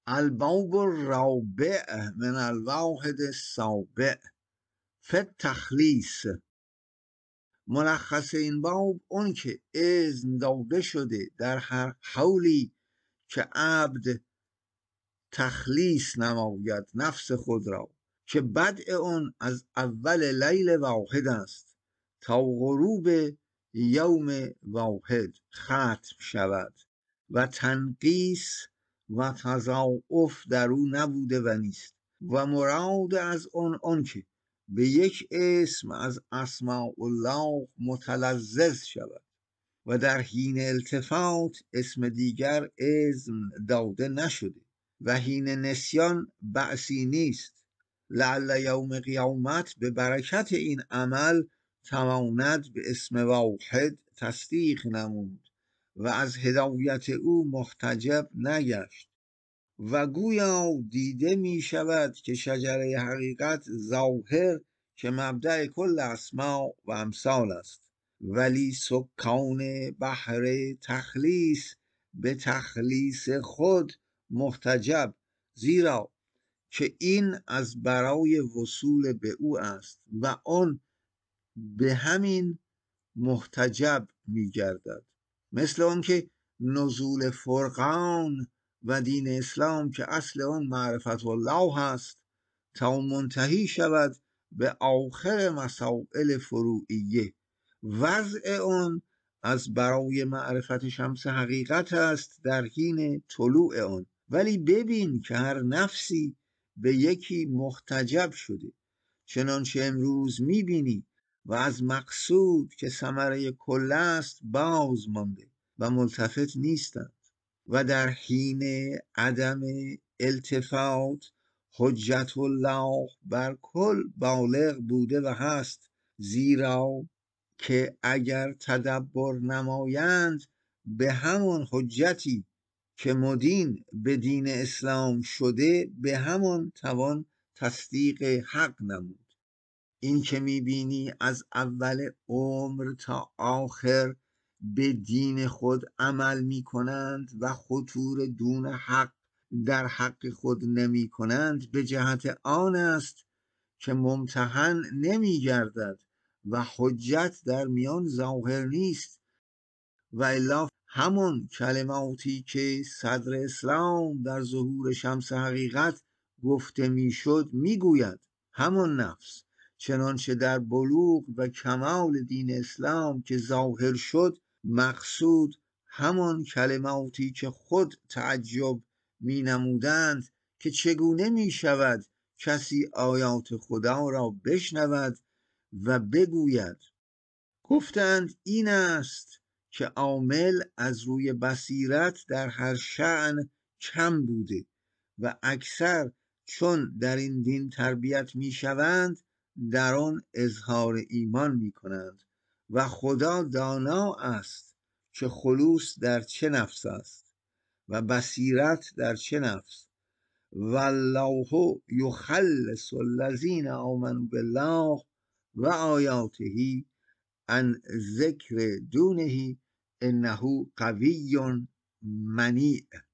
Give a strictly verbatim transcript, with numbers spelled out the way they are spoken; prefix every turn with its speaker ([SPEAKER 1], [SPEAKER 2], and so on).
[SPEAKER 1] الباب الرابع من الواحد السابع فی التخلیص. ملخص این باب اون که اذن داده شده در هر حولی که عبد تخلیص نماید نفس خود را، که بدء اون از اول لیل واحد است تا غروب یوم واحد ختم شود و تنقیص و تضاعف در او نبوده و نیست. و مراد از اون اون که به یک اسم از اسماء الله متلذذ شود و در حین التفات اسم دیگر اذن داده نشده و حین نسیان بأسی نیست، لعل یوم قیامت به برکت این عمل تواند به اسم واحد تصدیق نمود و از هدایت او محتجب نگشت و گویا دیده می شود که شجره حقیقت ظاهر که مبدأ کل اسماء و امثال است، ولی سکان بحر تخلیص به تخلیص خود محتجب، زیرا که این از برای وصول به او است و آن به همین محتجب می گردد. مثل اون که نزول فرقان و دین اسلام که اصل آن معرفت الله هست تا منتهی شود به آخر مسائل فروعیه، وضع آن از برای معرفت شمس حقیقت است در حین طلوع آن. ولی ببین که هر نفسی به یکی محتجب شده، چنانچه امروز میبینی، و از مقصود که ثمره کل است باز مانده و ملتفت نیستند و در حین عدم التفات حجت الله بر کل بالغ بوده و هست، زیرا که اگر تدبر نمایند به همون حجتی که مدین به دین اسلام شده به همون توان تصدیق حق نمود. این که میبینی از اول عمر تا آخر به دین خود عمل میکنند و خطور دون حق در حق خود نمی کنند به جهت آن است که ممتحن نمی گردد و حجت در میان ظاهر نیست، و الا همون کلماتی که صدر اسلام در ظهور شمس حقیقت گفته میشد میگوید. همون نفس چنانچه در بلوغ و کمال دین اسلام که ظاهر شد مقصود همون کلماتی که خود تعجب می نمودند که چگونه می شود کسی آیات خدا را بشنود و بگوید. گفتند این است که عامل از روی بصیرت در هر شأن کم بوده و اکثر چون در این دین تربیت می شوند در آن اظهار ایمان می کنند و خدا دانا است که خلوص در چه نفس است و بصیرت در چه نفس. والله یخلص الذین آمنوا بالله و آیاته عن ذکر دونه انه قوی منیع.